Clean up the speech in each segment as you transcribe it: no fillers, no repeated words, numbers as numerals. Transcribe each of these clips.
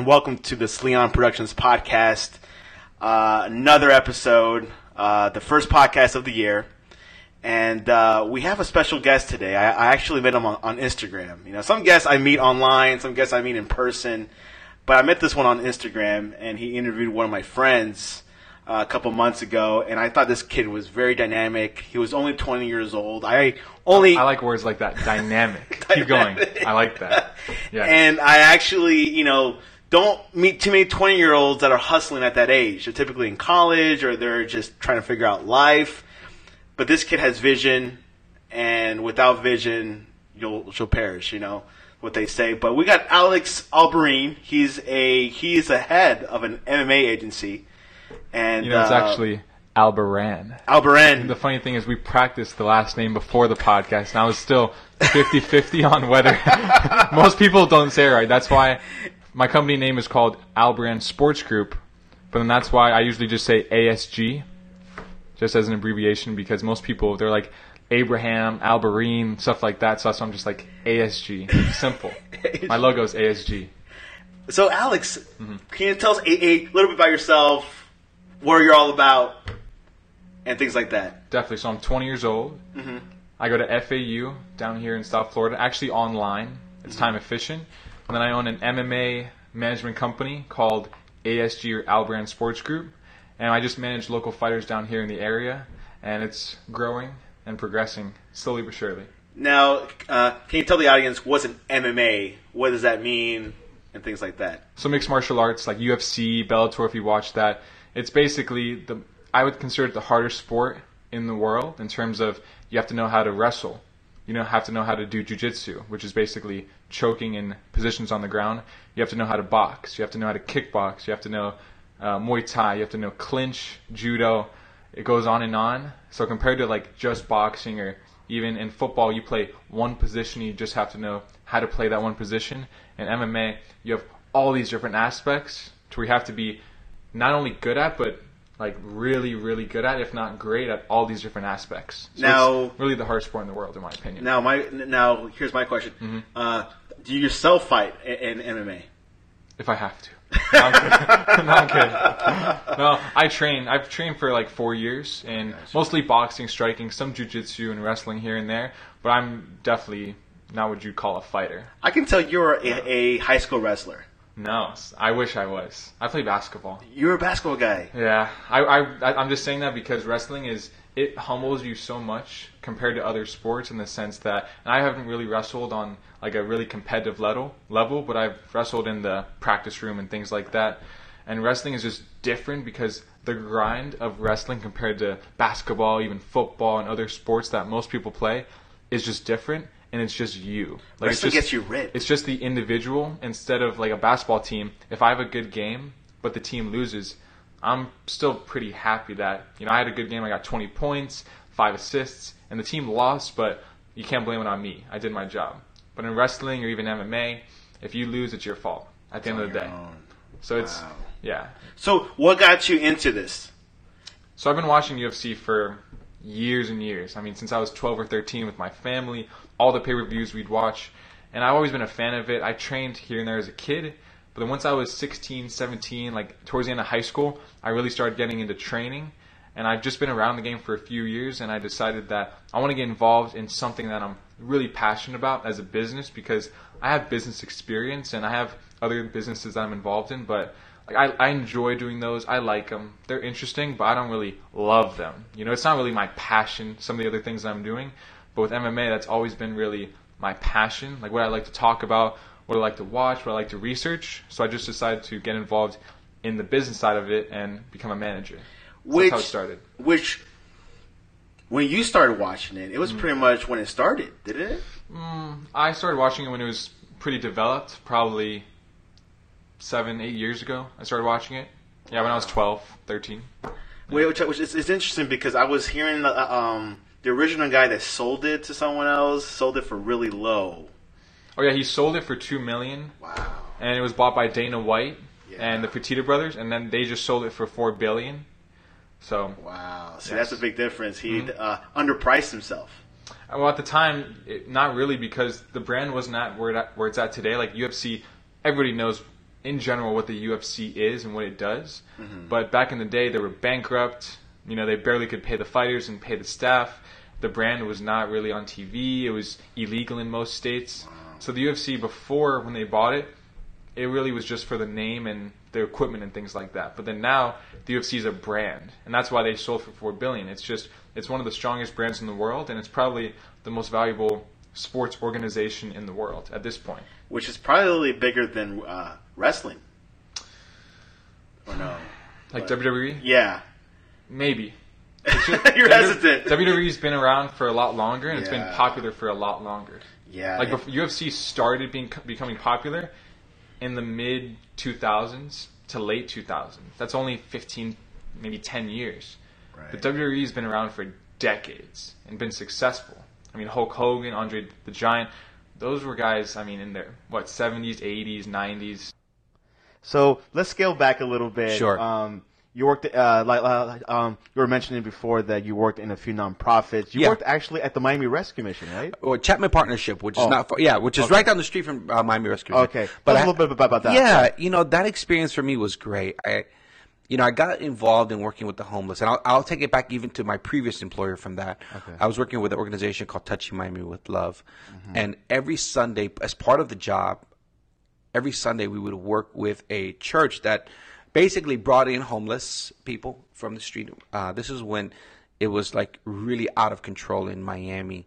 and welcome to the Sleon Productions podcast. Another episode, the first podcast of the year, and we have a special guest today. I actually met him on Instagram. You know, some guests I meet online, some guests I meet in person, but I met this one on Instagram, and he interviewed one of my friends a couple months ago, and I thought this kid was very dynamic. He was only 20 years old. I like words like that. Dynamic. Keep going. I like that. Yeah. And I actually, don't meet too many 20-year-olds that are hustling at that age. They're typically in college or they're just trying to figure out life. But this kid has vision, and without vision, she'll perish, what they say. But we got Alex Albarine. He's a head of an MMA agency. And it's actually Albaran. Albaran. And the funny thing is we practiced the last name before the podcast, and I was still 50-50 on whether most people don't say it right. That's why my company name is called Albaran Sports Group, but then that's why I usually just say ASG, just as an abbreviation, because most people, they're like Abraham, Albarine, stuff like that, so that's why I'm just like ASG. It's simple. My logo is ASG. So Alex, Can you tell us a little bit about yourself, what you're all about, and things like that? Definitely. So I'm 20 years old. Mm-hmm. I go to FAU down here in South Florida, actually online. It's time efficient. And then I own an MMA management company called ASG, or Albaran Sports Group. And I just manage local fighters down here in the area. And it's growing and progressing slowly but surely. Now, can you tell the audience what's an MMA? What does that mean? And things like that. So mixed martial arts, like UFC, Bellator, if you watch that. It's basically, I would consider it the hardest sport in the world in terms of you have to know how to wrestle. You have to know how to do jiu-jitsu, which is basically choking in positions on the ground. You have to know how to box. You have to know how to kickbox. You have to know Muay Thai. You have to know clinch, judo. It goes on and on. So compared to like just boxing, or even in football, you play one position. You just have to know how to play that one position. In MMA, you have all these different aspects to where you have to be not only good at, but like really, really good at, if not great at, all these different aspects. So now, it's really the hardest sport in the world, in my opinion. Now, here's my question: do you yourself fight in MMA? If I have to. No, I'm kidding. No, I'm kidding. No, I train. I've trained for like 4 years, and mostly boxing, striking, some jiu-jitsu and wrestling here and there. But I'm definitely not what you'd call a fighter. I can tell you're a high school wrestler. No, I wish I was. I play basketball. You're a basketball guy. Yeah, I'm just saying that because wrestling it humbles you so much compared to other sports, in the sense that, and I haven't really wrestled on like a really competitive level, but I've wrestled in the practice room and things like that. And wrestling is just different because the grind of wrestling compared to basketball, even football and other sports that most people play, is just different. And it's just you. Like, wrestling gets you ripped. It's just the individual instead of like a basketball team. If I have a good game, but the team loses, I'm still pretty happy that, I had a good game. I got 20 points, 5 assists, and the team lost, but you can't blame it on me. I did my job. But in wrestling or even MMA, if you lose, it's your fault at the end of the day. So it's, yeah. So what got you into this? So I've been watching UFC for years and years. I mean, since I was 12 or 13 with my family, all the pay-per-views we'd watch, and I've always been a fan of it. I trained here and there as a kid, but then once I was 16, 17, like towards the end of high school, I really started getting into training, and I've just been around the game for a few years, and I decided that I want to get involved in something that I'm really passionate about as a business, because I have business experience and I have other businesses that I'm involved in, but I enjoy doing those. I like them. They're interesting, but I don't really love them. It's not really my passion, some of the other things that I'm doing. But with MMA, that's always been really my passion, like what I like to talk about, what I like to watch, what I like to research. So I just decided to get involved in the business side of it and become a manager. So that's how it started. When you started watching it, it was pretty much when it started, didn't it? I started watching it when it was pretty developed, probably 7-8 years ago. I started watching it. Yeah, when I was 12, 13. Which it's interesting because I was hearing the original guy that sold it to someone else sold it for really low. Oh yeah, he sold it for $2 million. Wow. And it was bought by Dana White and the Fertitta brothers, and then they just sold it for $4 billion. So. Wow. See, that's a big difference. He underpriced himself. Well, at the time, not really, because the brand was not where it's at today. Like UFC, everybody knows in general what the UFC is and what it does. But back in the day, they were bankrupt. You know, they barely could pay the fighters and pay the staff. The brand was not really on TV. It was illegal in most states. So the UFC, before, when they bought it, it really was just for the name and the equipment and things like that. But then now, the UFC is a brand. And that's why they sold for $4 billion. It's one of the strongest brands in the world, and it's probably the most valuable sports organization in the world at this point. Which is probably bigger than wrestling. Or no? Like WWE? Yeah. Maybe. You're hesitant. WWE's been around for a lot longer, and it's been popular for a lot longer. Yeah. Like UFC started becoming popular in the mid 2000s to late 2000s. That's only 15, maybe 10 years. Right. The WWE's been around for decades and been successful. I mean, Hulk Hogan, Andre the Giant, those were guys, I mean, in their, 70s, 80s, 90s. So let's scale back a little bit. Sure. You worked, you were mentioning before that you worked in a few nonprofits. You worked actually at the Miami Rescue Mission, right? Or Chapman Partnership, which is not far, which is right down the street from Miami Rescue Mission. Okay. But tell us a little bit about that. Yeah, that experience for me was great. I got involved in working with the homeless, and I'll take it back even to my previous employer from that. Okay. I was working with an organization called Touching Miami with Love, and every Sunday, as part of the job, every Sunday we would work with a church that basically brought in homeless people from the street. This is when it was like really out of control in Miami.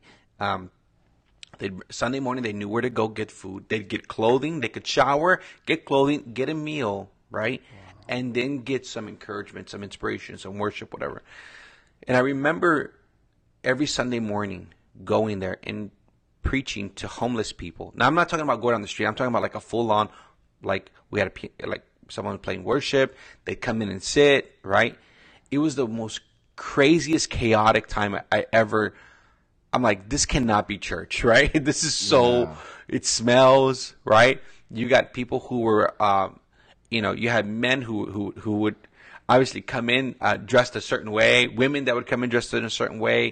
Sunday morning, they knew where to go get food. They'd get clothing. They could shower, get clothing, get a meal, right? Wow. And then get some encouragement, some inspiration, some worship, whatever. And I remember every Sunday morning going there and preaching to homeless people. Now, I'm not talking about going down the street. I'm talking about like a full-on, like we had someone playing worship. They'd come in and sit, right? It was the most craziest, chaotic time I'm like, this cannot be church, right? This is it smells, right? You got people who were, you had men who would obviously come in dressed a certain way, women that would come in dressed in a certain way.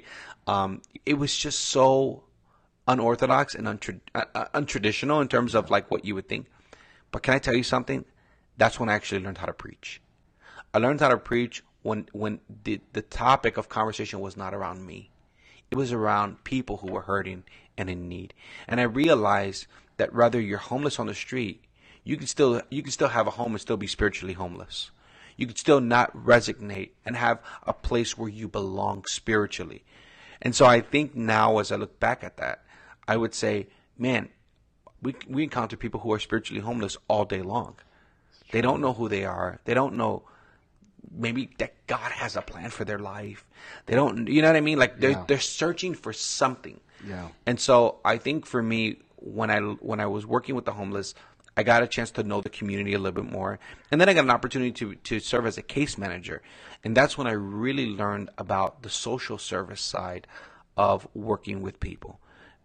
It was just so unorthodox and untraditional in terms of like what you would think. But can I tell you something? That's when I actually learned how to preach. I learned how to preach when the topic of conversation was not around me. It was around people who were hurting and in need. And I realized that whether you're homeless on the street, you can still have a home and still be spiritually homeless. You can still not resonate and have a place where you belong spiritually. And so I think now, as I look back at that, I would say, man, we encounter people who are spiritually homeless all day long. They don't know who they are. They don't know maybe that God has a plan for their life. They don't, you know what I mean? Like they're searching for something. Yeah. And so I think for me, when I was working with the homeless, I got a chance to know the community a little bit more. And then I got an opportunity to serve as a case manager. And that's when I really learned about the social service side of working with people.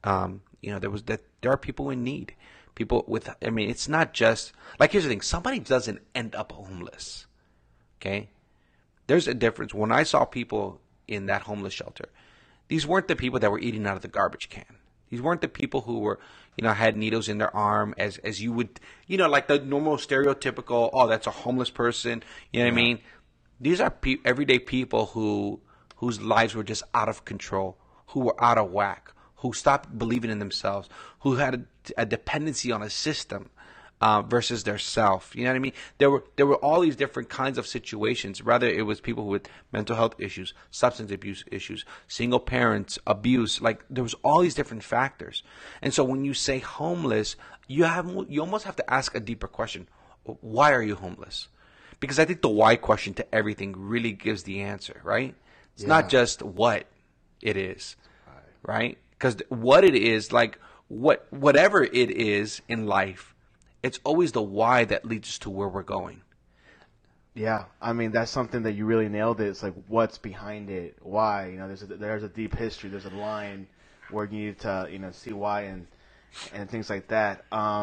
There are people in need. People with, it's not just, like, here's the thing. Somebody doesn't end up homeless, okay? There's a difference. When I saw people in that homeless shelter, these weren't the people that were eating out of the garbage can. These weren't the people who were, had needles in their arm as you would, like the normal stereotypical, oh, that's a homeless person. You know what I mean? These are everyday people whose lives were just out of control, who were out of whack, who stopped believing in themselves, who had a dependency on a system versus their self. You know what I mean? There were all these different kinds of situations. Rather, it was people with mental health issues, substance abuse issues, single parents, abuse. Like, there was all these different factors. And so when you say homeless, you almost have to ask a deeper question. Why are you homeless? Because I think the why question to everything really gives the answer, right? It's not just what it is, right? Because what it is, like whatever it is in life, it's always the why that leads us to where we're going. Yeah, that's something that you really nailed. It's like, what's behind it? Why? There's a deep history. There's a line where you need to see why and things like that.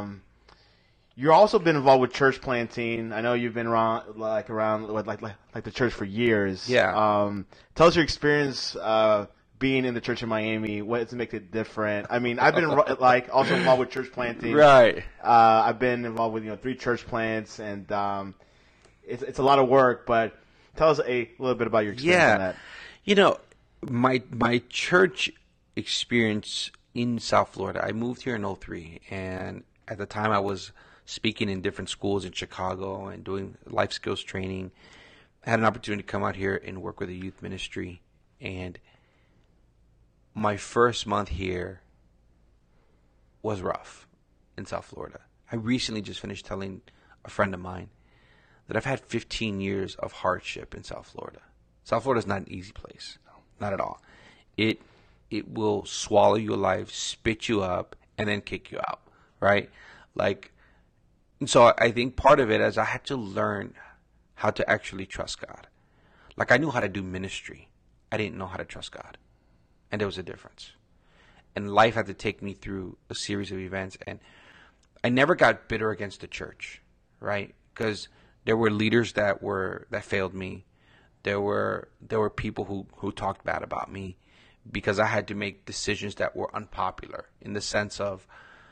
You've also been involved with church planting. I know you've been around like the church for years. Yeah. Tell us your experience being in the church in Miami, what makes it different? I mean, I've been like also involved with church planting. Right. I've been involved with 3 church plants, and it's a lot of work. But tell us a little bit about your experience in that. You know, my church experience in South Florida. I moved here in 2003, and at the time I was speaking in different schools in Chicago and doing life skills training. I had an opportunity to come out here and work with a youth ministry, and my first month here was rough in South Florida. I recently just finished telling a friend of mine that I've had 15 years of hardship in South Florida. South Florida is not an easy place. Not at all. It will swallow you alive, spit you up, and then kick you out, right? And so I think part of it is I had to learn how to actually trust God. Like, I knew how to do ministry. I didn't know how to trust God. And there was a difference. And life had to take me through a series of events. And I never got bitter against the church, right? Because there were leaders that failed me. There were people who talked bad about me because I had to make decisions that were unpopular in the sense of,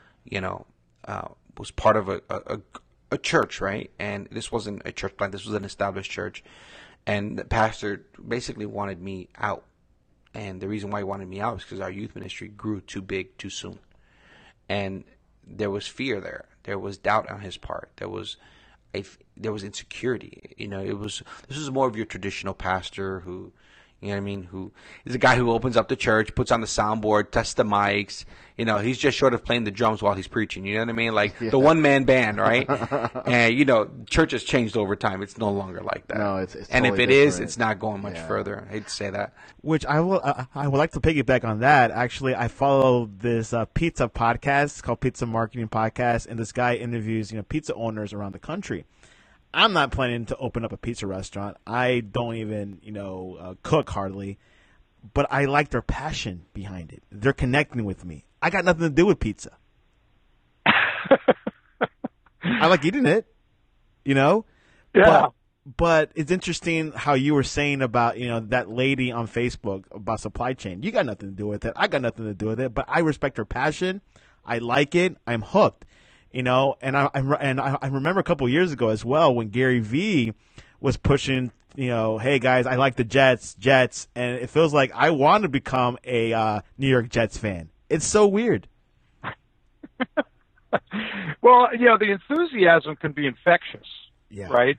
was part of a church, right? And this wasn't a church plant. This was an established church. And the pastor basically wanted me out. And the reason why he wanted me out was because our youth ministry grew too big too soon. And there was fear there. There was doubt on his part. There was insecurity. This was more of your traditional pastor who, who is a guy who opens up the church, puts on the soundboard, tests the mics. He's just short of playing the drums while he's preaching. You know what I mean? Like the one-man band, right? And, church has changed over time. It's no longer like that. No, it's and totally if it different. is, it's not going much further. I hate to say that. Which I would like to piggyback on that. Actually, I follow this pizza podcast called Pizza Marketing Podcast, and this guy interviews pizza owners around the country. I'm not planning to open up a pizza restaurant. I don't even cook hardly, but I like their passion behind it. They're connecting with me. I got nothing to do with pizza. I like eating it, Yeah. But it's interesting how you were saying about, that lady on Facebook about supply chain. You got nothing to do with it. I got nothing to do with it, but I respect her passion. I like it. I'm hooked, and I remember a couple of years ago as well when Gary Vee was pushing, hey guys, I like the Jets, and it feels like I want to become a New York Jets fan. It's so weird. Well, the enthusiasm can be infectious, right?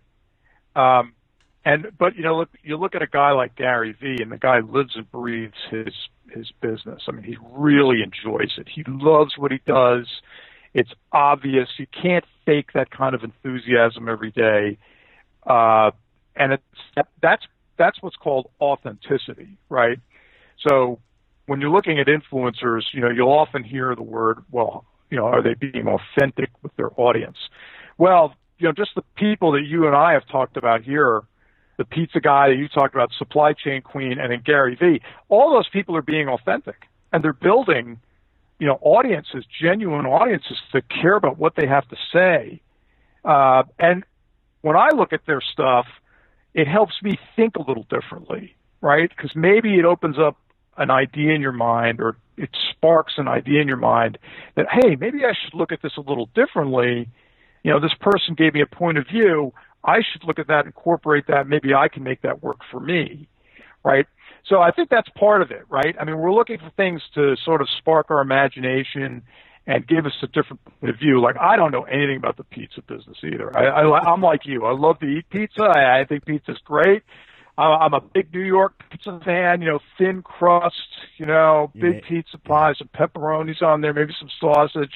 But you look at a guy like Gary Vee, and the guy lives and breathes his business. I mean, he really enjoys it. He loves what he does. It's obvious. You can't fake that kind of enthusiasm every day. And that's what's called authenticity, right? So when you're looking at influencers, you'll often hear the word, are they being authentic with their audience? Well, just the people that you and I have talked about here, the pizza guy that you talked about, supply chain queen, and then Gary Vee, all those people are being authentic, and they're building, audiences, genuine audiences that care about what they have to say. And when I look at their stuff, it helps me think a little differently, right? Because maybe it opens up an idea in your mind, or it sparks an idea in your mind that, hey, maybe I should look at this a little differently. This person gave me a point of view. I should look at that, incorporate that. Maybe I can make that work for me, right? So I think that's part of it, right? I mean, we're looking for things to sort of spark our imagination and give us a different point of view. Like, I don't know anything about the pizza business either. I'm like you. I love to eat pizza. I think pizza's great. I'm a big New York pizza fan, thin crust, big pizza pies and pepperonis on there, maybe some sausage,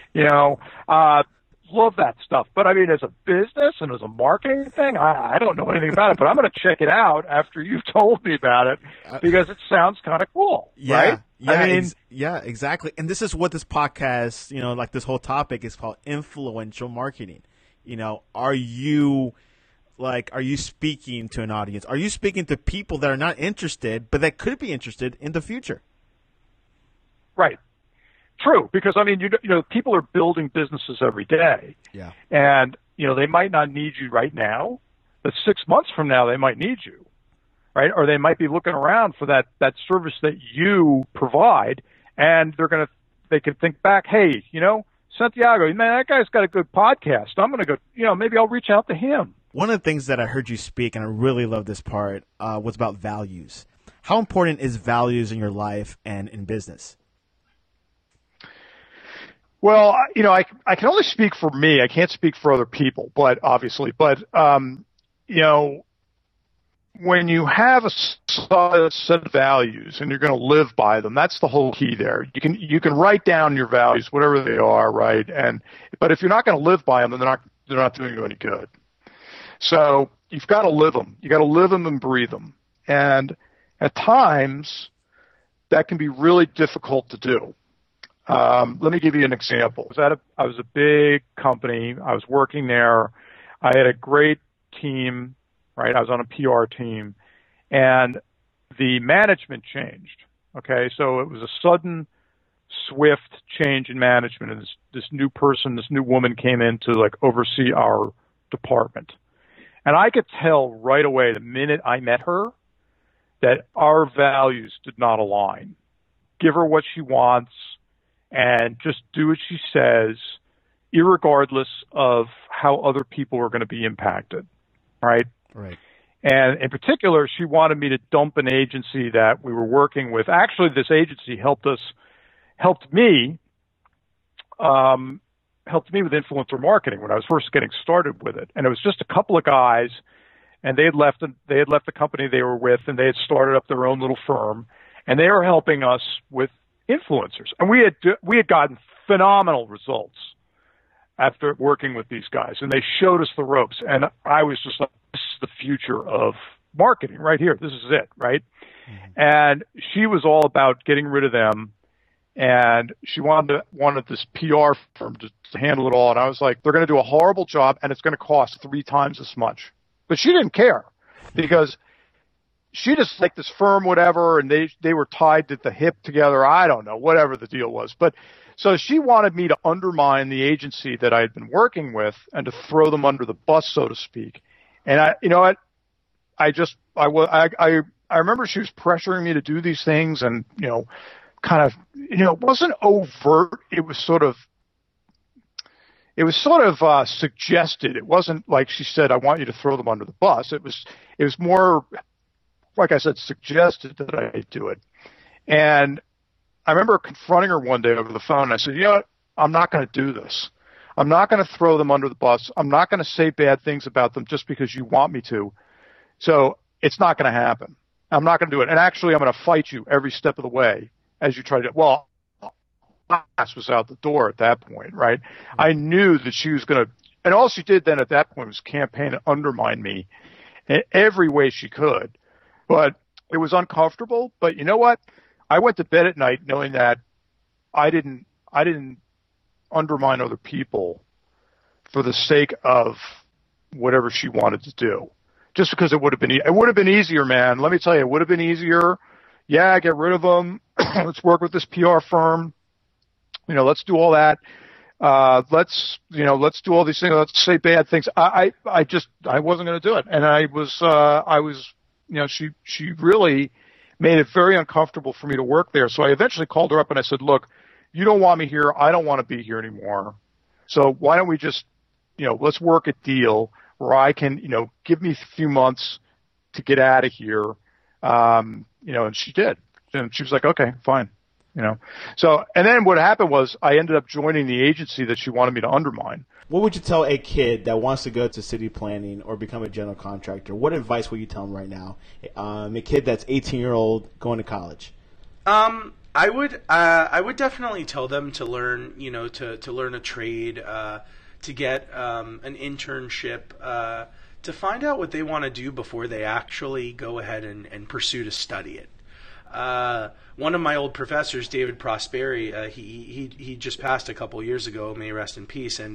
love that stuff. But I mean, as a business and as a marketing thing, I don't know anything about it, but I'm going to check it out after you've told me about it because it sounds kind of cool. Yeah. Right? Yeah. I mean, exactly. And this is what this podcast, like this whole topic is called influential marketing. Are you speaking to an audience? Are you speaking to people that are not interested, but that could be interested in the future? Right. True, because I mean, people are building businesses every day. Yeah. And they might not need you right now, but 6 months from now they might need you, right? Or they might be looking around for that service that you provide, and they could think back, hey, Santiago, man, that guy's got a good podcast. I'm going to go, maybe I'll reach out to him. One of the things that I heard you speak, and I really love this part, was about values. How important is values in your life and in business? Well, I can only speak for me. I can't speak for other people, obviously. But when you have a solid set of values and you're going to live by them, that's the whole key there. You can write down your values, whatever they are, right? But if you're not going to live by them, then they're not doing you any good. So you've got to live them. You got to live them and breathe them. And at times, that can be really difficult to do. Let me give you an example. I was a big company. I was working there. I had a great team, right? I was on a PR team, and the management changed. Okay, so it was a sudden, swift change in management, and this new woman came in to oversee our department. And I could tell right away the minute I met her that our values did not align. Give her what she wants and just do what she says, irregardless of how other people are going to be impacted, right? Right. And in particular, she wanted me to dump an agency that we were working with. Actually, this agency helped me with influencer marketing when I was first getting started with it. And it was just a couple of guys, and they had left the company they were with, and they had started up their own little firm, and they were helping us with influencers. And we had gotten phenomenal results after working with these guys, and they showed us the ropes. And I was just like, this is the future of marketing right here. This is it, right? Mm-hmm. And she was all about getting rid of them, and she wanted this PR firm to handle it all. And I was like, they're going to do a horrible job, and it's going to cost 3 times as much. But she didn't care, because she just liked this firm, whatever, and they were tied at the hip together. I don't know, whatever the deal was. But so she wanted me to undermine the agency that I had been working with and to throw them under the bus, so to speak. And I remember she was pressuring me to do these things, and it wasn't overt. It was sort of suggested. It wasn't like she said, "I want you to throw them under the bus." It was more, like I said, suggested that I do it. And I remember confronting her one day over the phone. And I said, what? I'm not going to do this. I'm not going to throw them under the bus. I'm not going to say bad things about them just because you want me to. So it's not going to happen. I'm not going to do it. And actually, I'm going to fight you every step of the way as you try to. Well, class was out the door at that point, right? I knew that she was going to. And all she did then at that point was campaign to undermine me in every way she could. But it was uncomfortable. But you know what? I went to bed at night knowing that I didn't undermine other people for the sake of whatever she wanted to do. Just because it would have been easier, man. Let me tell you, it would have been easier. Yeah, get rid of them. Let's work with this PR firm. Let's do all that. Let's do all these things. Let's say bad things. I wasn't going to do it. And I was, she really made it very uncomfortable for me to work there. So I eventually called her up and I said, look, you don't want me here. I don't want to be here anymore. So why don't we just, let's work a deal where I can, give me a few months to get out of here. And she did. And she was like, okay, fine. So, and then what happened was I ended up joining the agency that she wanted me to undermine. What would you tell a kid that wants to go to city planning or become a general contractor? What advice would you tell them right now? A kid that's 18-year-old going to college. I would definitely tell them to learn, to learn a trade, to get an internship, to find out what they want to do before they actually go ahead and pursue to study it. One of my old professors, David Prosperi, he just passed a couple years ago, may he rest in peace, and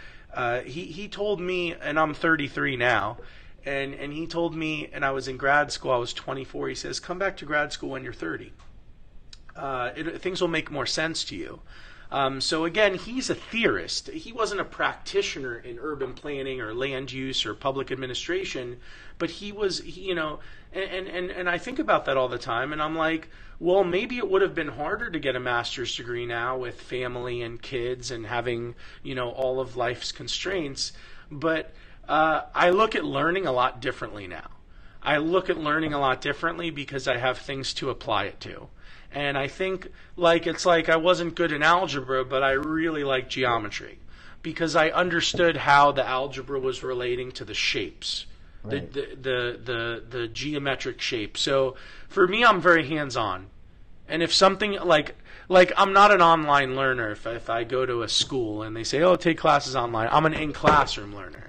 he told me, and I'm 33 now, and he told me, and I was in grad school, I was 24, he says, come back to grad school when you're 30. Things will make more sense to you. So again, he's a theorist. He wasn't a practitioner in urban planning or land use or public administration, but he was, and I think about that all the time, and I'm like, well, maybe it would have been harder to get a master's degree now with family and kids and having, all of life's constraints. But I look at learning a lot differently now. I look at learning a lot differently because I have things to apply it to. And I think it's like I wasn't good in algebra, but I really like geometry because I understood how the algebra was relating to the shapes, right. the geometric shape. So for me, I'm very hands-on. And if something like I'm not an online learner. If I go to a school and they say, "Oh, take classes online," I'm an in-classroom learner.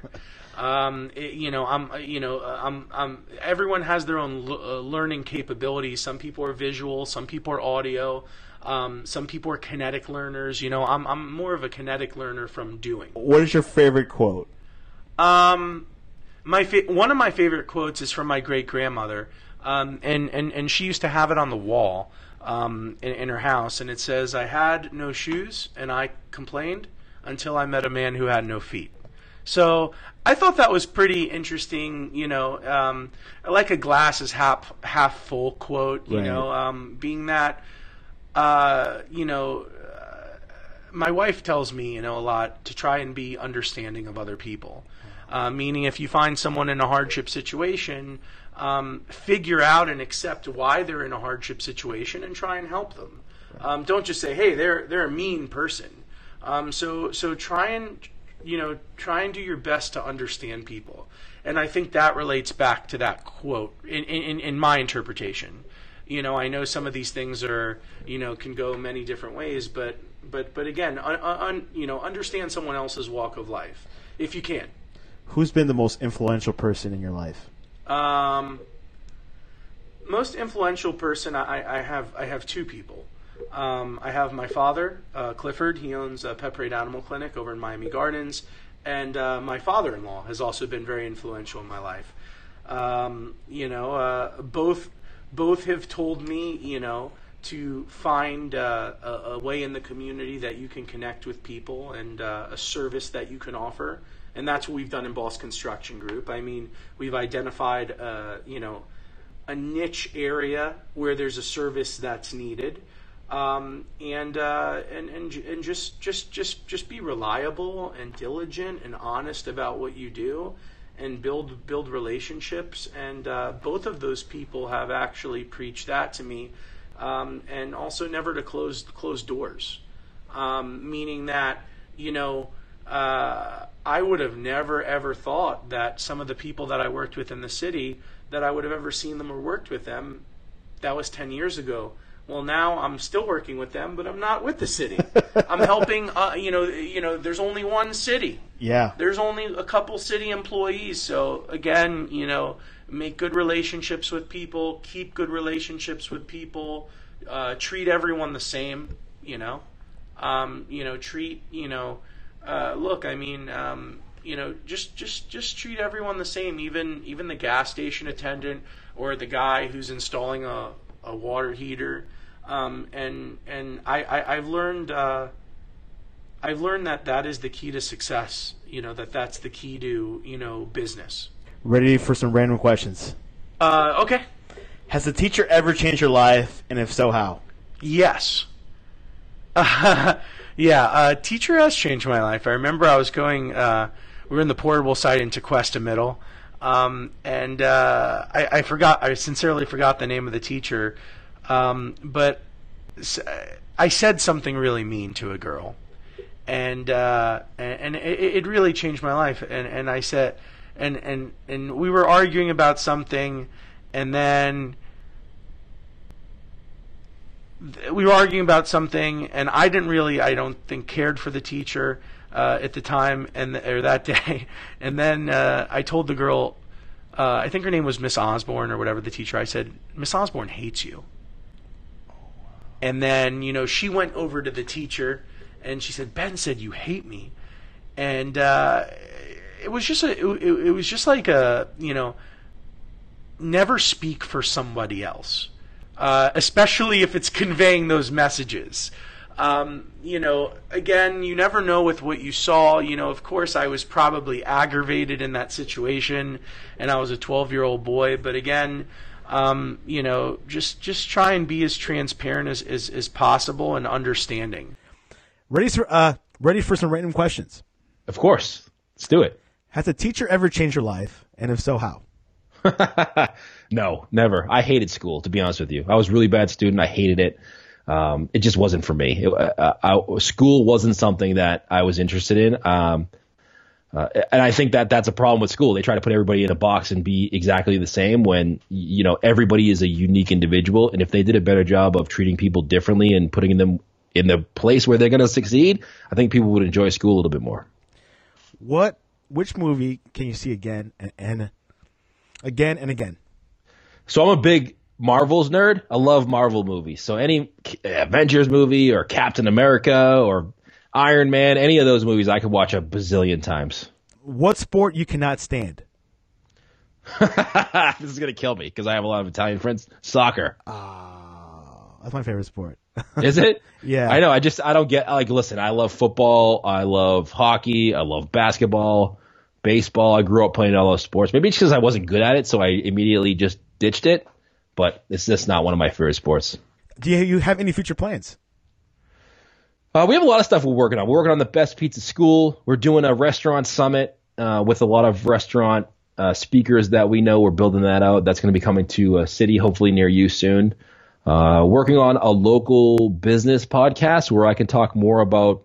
Everyone has their own learning capabilities. Some people are visual, some people are audio, some people are kinetic learners. I'm more of a kinetic learner from doing. What is your favorite quote? One of my favorite quotes is from my great grandmother, and she used to have it on the wall in her house, and it says, "I had no shoes, and I complained until I met a man who had no feet." So I thought that was pretty interesting, like a glass is half full quote, being that, my wife tells me, a lot to try and be understanding of other people. Meaning if you find someone in a hardship situation, figure out and accept why they're in a hardship situation and try and help them. Don't just say, hey, they're a mean person. So try and do your best to understand people. And I think that relates back to that quote in my interpretation. I know some of these things are, can go many different ways, but again, understand someone else's walk of life, if you can. Who's been the most influential person in your life? Most influential person, I have two people. I have my father, Clifford. He owns a Pet Parade Animal Clinic over in Miami Gardens, and my father-in-law has also been very influential in my life. Both have told me, to find a way in the community that you can connect with people and a service that you can offer, and that's what we've done in Boss Construction Group. I mean, we've identified, a niche area where there's a service that's needed. And just be reliable and diligent and honest about what you do, and build relationships. And both of those people have actually preached that to me, and also never to close doors. Meaning that I would have never ever thought that some of the people that I worked with in the city, that I would have ever seen them or worked with them. That was 10 years ago. Well, now I'm still working with them, but I'm not with the city. I'm helping. There's only one city. Yeah. There's only a couple city employees. So again, make good relationships with people. Keep good relationships with people. Treat everyone the same. Treat. Look, I mean, just treat everyone the same. Even the gas station attendant or the guy who's installing a water heater, and I've learned that is the key to success. That's the key to business. Ready for some random questions? Okay. Has the teacher ever changed your life, and if so, how? Yes. Teacher has changed my life. I remember I was going. We were in the portable site in Tequesta Middle. And I forgot. I sincerely forgot the name of the teacher, but I said something really mean to a girl, and it really changed my life. And I said, and we were arguing about something, and then we were arguing about something, and I don't think cared for the teacher at the time or that day. And then I told the girl, I think her name was Miss Osborne or whatever, the teacher. I said, Miss Osborne hates you. And then, she went over to the teacher and she said, Ben said you hate me. And it was just like never speak for somebody else, especially if it's conveying those messages. Again, you never know with what you saw. Of course, I was probably aggravated in that situation, and I was a 12-year-old boy. But again, just try and be as transparent as possible and understanding. Ready for some random questions? Of course. Let's do it. Has a teacher ever changed your life? And if so, how? No, never. I hated school, to be honest with you. I was a really bad student. I hated it. It just wasn't for me. School wasn't something that I was interested in. And I think that's a problem with school. They try to put everybody in a box and be exactly the same when, everybody is a unique individual. And if they did a better job of treating people differently and putting them in the place where they're going to succeed, I think people would enjoy school a little bit more. Which movie can you see again and again? So I'm a big Marvel's nerd. I love Marvel movies. So any Avengers movie or Captain America or Iron Man, any of those movies I could watch a bazillion times. What sport you cannot stand? This is going to kill me because I have a lot of Italian friends. Soccer. That's my favorite sport. Is it? Yeah. I know. I don't get, listen, I love football. I love hockey. I love basketball, baseball. I grew up playing all those sports. Maybe it's because I wasn't good at it, so I immediately just ditched it. But it's just not one of my favorite sports. Do you have any future plans? We have a lot of stuff we're working on. We're working on the Best Pizza School. We're doing a restaurant summit with a lot of restaurant speakers that we know. We're building that out. That's going to be coming to a city hopefully near you soon. Working on a local business podcast where I can talk more about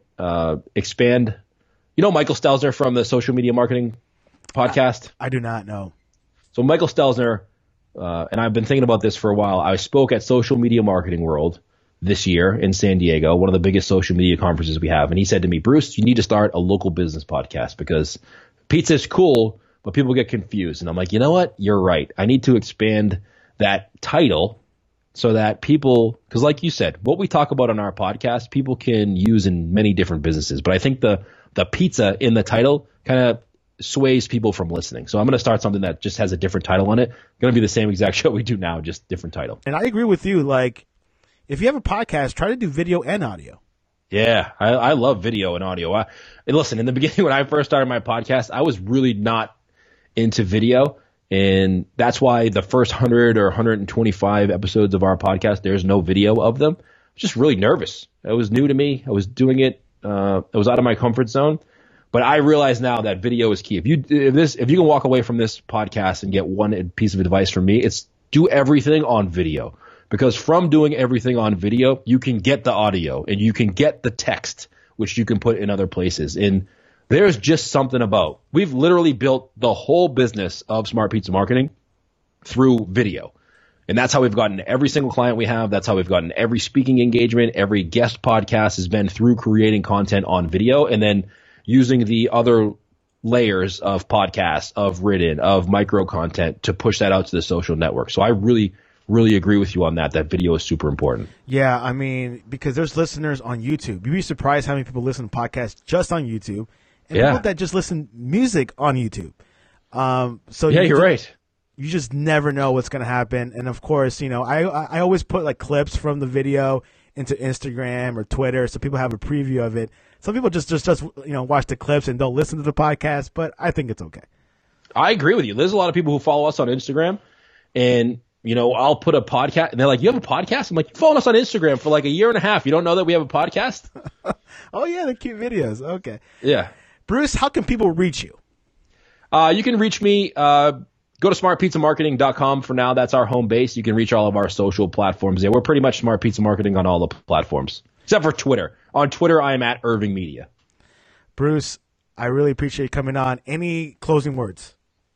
expand. Michael Stelzner from the Social Media Marketing podcast? I do not know. So Michael Stelzner, and I've been thinking about this for a while. I spoke at Social Media Marketing World this year in San Diego, one of the biggest social media conferences we have. And he said to me, Bruce, you need to start a local business podcast because pizza is cool, but people get confused. And I'm like, you know what? You're right. I need to expand that title so that people, because like you said, what we talk about on our podcast, people can use in many different businesses. But I think the pizza in the title kind of sways people from listening. So I'm going to start something that just has a different title on it. Going to be the same exact show we do now, just different title. And I agree with you. Like, if you have a podcast, try to do video and audio. Yeah, I love video and audio. And listen, in the beginning when I first started my podcast, I was really not into video. And that's why the first 100 or 125 episodes of our podcast, there's no video of them. I was just really nervous. It was new to me. I was doing it. It was out of my comfort zone. But I realize now that video is key. If you can walk away from this podcast and get one piece of advice from me, it's do everything on video. Because from doing everything on video, you can get the audio and you can get the text, which you can put in other places. And there's just something about, we've literally built the whole business of Smart Pizza Marketing through video. And that's how we've gotten every single client we have. That's how we've gotten every speaking engagement. Every guest podcast has been through creating content on video and then using the other layers of podcasts, of written, of micro content to push that out to the social network. So I really agree with you on that video is super important. Yeah, I mean, because there's listeners on YouTube. You'd be surprised how many people listen to podcasts just on YouTube. And people that just listen music on YouTube. You're right. You just never know what's going to happen. And of course, I always put like clips from the video into Instagram or Twitter so people have a preview of it. Some people just watch the clips and don't listen to the podcast, but I think it's okay. I agree with you. There's a lot of people who follow us on Instagram and I'll put a podcast and they're like, you have a podcast? I'm like, you followed us on Instagram for like a year and a half. You don't know that we have a podcast? Oh yeah, the cute videos. Okay. Yeah. Bruce, how can people reach you? You can reach me. Go to smartpizzamarketing.com for now. That's our home base. You can reach all of our social platforms there. We're pretty much Smart Pizza Marketing on all the platforms, except for Twitter. On Twitter, I am at Irving Media. Bruce, I really appreciate you coming on. Any closing words?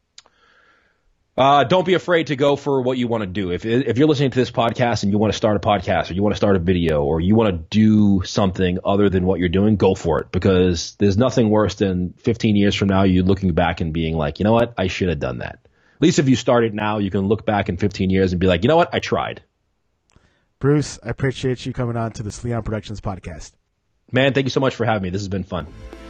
Don't be afraid to go for what you want to do. If you're listening to this podcast and you want to start a podcast or you want to start a video or you want to do something other than what you're doing, go for it because there's nothing worse than 15 years from now you looking back and being like, you know what, I should have done that. At least if you started now, you can look back in 15 years and be like, you know what, I tried. Bruce, I appreciate you coming on to the Sleon Productions podcast. Man, thank you so much for having me. This has been fun.